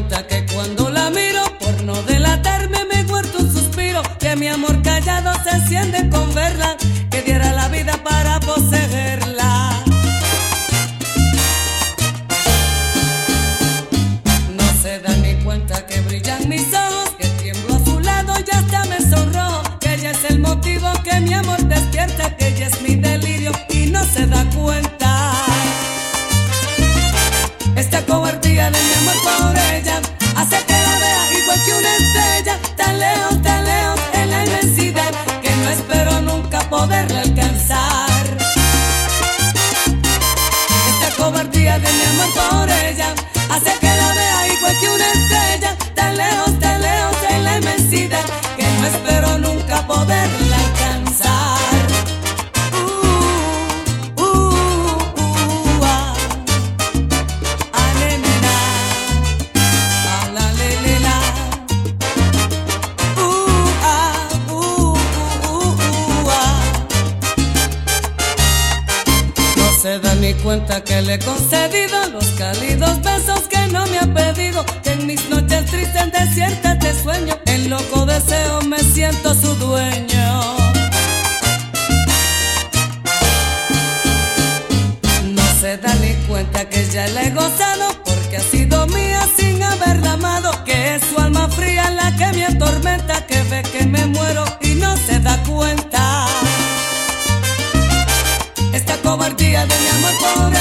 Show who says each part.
Speaker 1: cuenta que cuando la miro, por no delatarme me guardo un suspiro, que mi amor callado se enciende con verla, que diera la vida para poseerla. No se da ni cuenta que brillan mis ojos, que tiemblo a su lado y hasta me sonrojo, que ella es el motivo que mi amor despierta, que ella es mi delirio y no se da cuenta. Esta cobardía de mi amor por ella hace que la vea igual que una estrella, tan lejos en la inmensidad, que no espero nunca poderla alcanzar. Esta cobardía de mi amor por ella hace que la vea igual que una estrella, tan lejos en la inmensidad, que no espero nunca poderla alcanzar. Se da ni cuenta que le he concedido los cálidos besos que no me ha pedido, que en mis noches tristes desiertas de sueño, en loco deseo me siento su dueño. No se da ni cuenta que ya la he gozado, porque ha sido mía sin haberla amado, que es su alma fría la que me atormenta, que ve que me muero y no se da cuenta. Esta cobardía de mi amor por